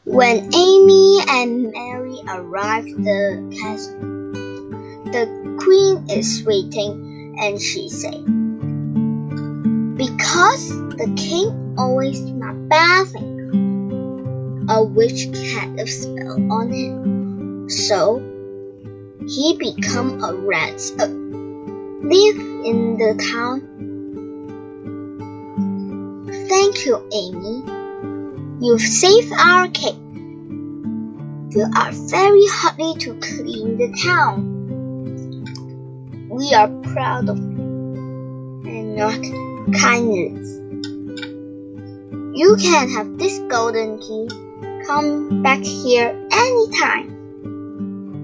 When Amy and Mary arrive at the castle, the queen is waiting, and she says, "Because the king always not bathing, a witch had a spell on him, so he become a rat, live in the town." "Thank you, Amy. You've saved our cake. You are very happy to clean the town. We are proud of you and your kindness. You can have this golden key. Come back here anytime."